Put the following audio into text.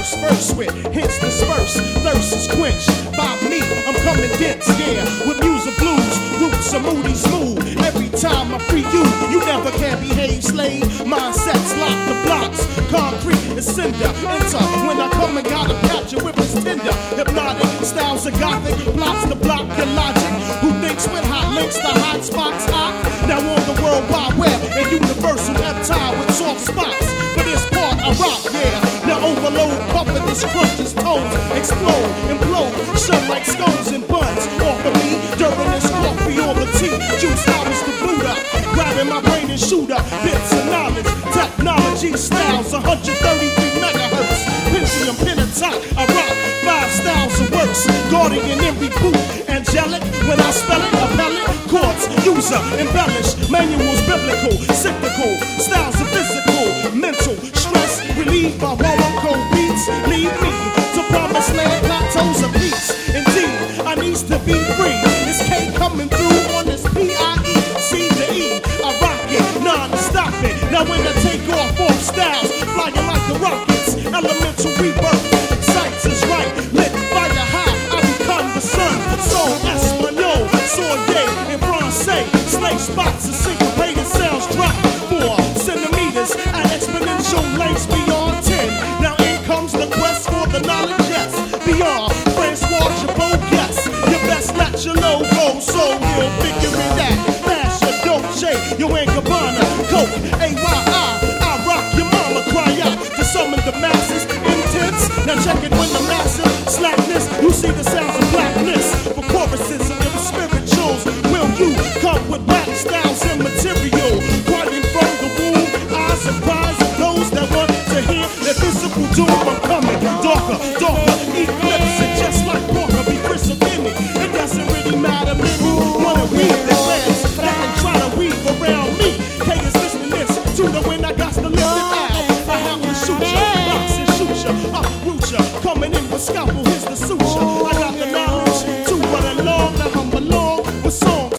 verse with hits dispersed. Thirst is quenched by me. I'm coming dense, yeah, with music blues, roots are moody smooth. Every time I free you, you never can behave, slave. Mindsets lock the blocks, concrete is cinder. Enter when I come and gotta capture with his tender. Hypnotic styles of gothic plots to block your logic. Who thinks with hot links the hot spots hot? Now on the World Wide Web, a universal reptile with soft spots. For this part I rock, yeah. Now overload, pumping this crunches tones, explode, implode, shut like scones and buns. Off of me, during this coffee or the tea, juice hours to boot up, grabbing my brain and shoot up bits of knowledge, technology styles, 133 megahertz, Pentium, Pentatonic, I rock 5 styles of works, guardian and reboot, angelic when I spell it, appellate, chords, user, embellish, manuals, biblical, cyclical, styles of physical, mental, stress, relieved by cold beats, lead me to promised land, plateaus of peace. Indeed, I needs to be free. This K coming through on this PIE, C to E. I rock it, non-stop it. Now when I take off styles, flying like the rockets, elemental rebirth, excites is right, lit fire high. I become the sun, soul Espanol, soye and francais, slay spots and syncopated sounds drop 4 centimeters at exponential lengths beyond 10. Now in comes the quest for the knowledge, yes, beyond Francois Chabot, yes. You best let your logo, so we'll figure it out. Mash your Dolce, your Gabbana, Coke, AYI. I rock your mama, cry out to summon the masses, intense. Now check it when the massive slackness, you see the sounds of blackness. For choruses and the spirituals, will you come with rap styles and material? Quoting from the womb, I surprise those that want to hear the visible doom. I'm coming darker, darker, eclipse it just like Walker, be crystal in it. It doesn't really matter, many wanna weave the lands that can try to weave around me. K is listening this to the wind, I got to lift it out. I have to shoot ya, box and shoot ya, uproot ya, coming in with scalpel, here's the suture.